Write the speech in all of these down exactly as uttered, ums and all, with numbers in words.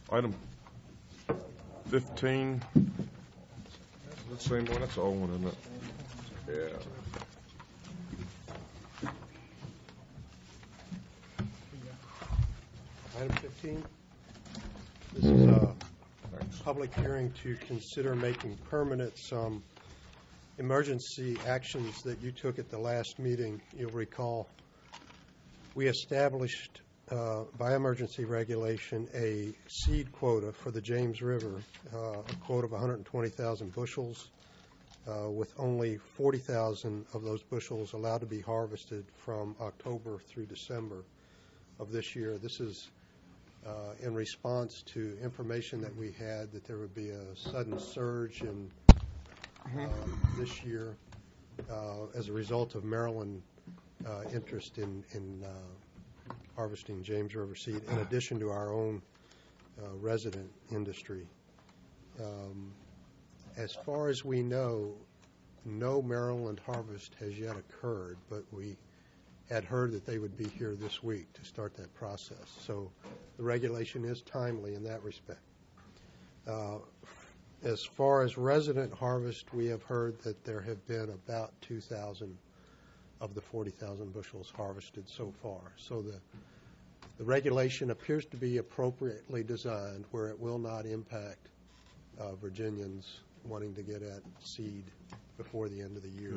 Item fifteen. Is that the same one? That's the old one, isn't it? Yeah. Item fifteen. This is a public hearing to consider making permanent some emergency actions that you took at the last meeting. You'll recall we established uh, by emergency regulation a seed quota for the James River, uh, a quota of one hundred twenty thousand bushels, uh, with only forty thousand of those bushels allowed to be harvested from October through December of this year. This is uh, in response to information that we had that there would be a sudden surge in uh, this year uh, as a result of Maryland uh, interest in, in uh, harvesting James River seed, in addition to our own uh, resident industry. Um, as far as we know, no Maryland harvest has yet occurred, but we had heard that they would be here this week to start that process. So the regulation is timely in that respect. Uh, as far as resident harvest, we have heard that there have been about two thousand of the forty thousand bushels harvested so far. So the, the regulation appears to be appropriately designed where it will not impact uh, Virginians wanting to get at seed before the end of the year.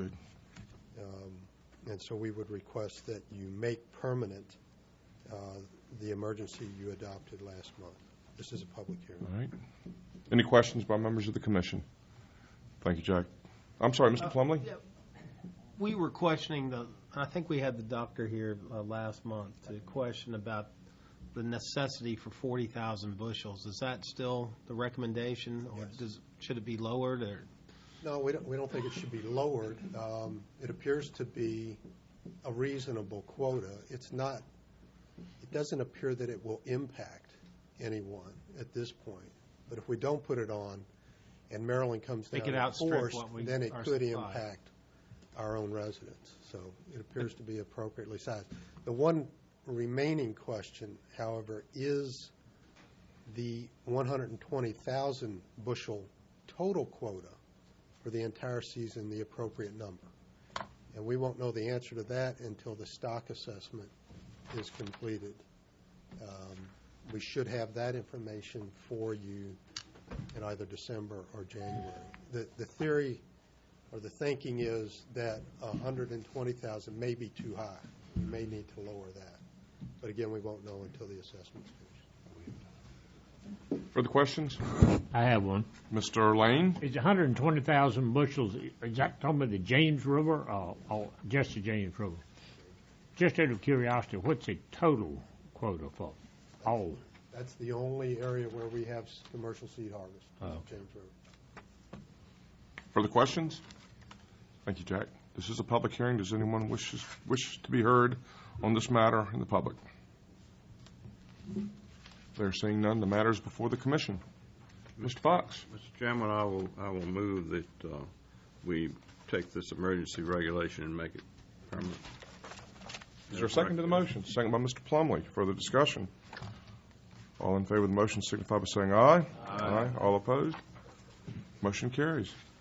Um, and so we would request that you make permanent uh, the emergency you adopted last month. This is a public hearing. All right. Any questions by members of the commission? Thank you, Jack. I'm sorry, Mister Uh, Plumley? yeah. We were questioning the, I think we had the doctor here uh, last month to question about the necessity for forty thousand bushels. Is that still the recommendation, or Yes. does, should it be lowered? Or? No, we don't, we don't think it should be lowered. Um, it appears to be a reasonable quota. It's not, it doesn't appear that it will impact anyone at this point. But if we don't put it on and Maryland comes It down could in outstrip force, what we then it are could supply. impact our own residents. So it appears to be appropriately sized. The one remaining question, however, is the one hundred twenty thousand bushel total quota for the entire season the appropriate number. And we won't know the answer to that until the stock assessment is completed. Um, we should have that information for you in either December or January. The, the theory or the thinking is that one hundred twenty thousand may be too high. We may need to lower that. But again, we won't know until the assessment's finished. Further questions? I have one. Mister Lane? Is one hundred twenty thousand bushels, is that talking about the James River or, or just the James River? Just out of curiosity, what's the total quota for all? That's the only area where we have s- commercial seed harvest, Oh. James River. Further questions? Thank you, Jack. This is a public hearing. Does anyone wish, wish to be heard on this matter in the public? They're seeing none. The matter is before the commission. Mister Fox? Mister Chairman, I will, I will move that uh, we take this emergency regulation and make it permanent. Is there a second to the motion? Second by Mister Plumley. Further discussion? All in favor of the motion signify by saying aye. Aye. All opposed? Motion carries.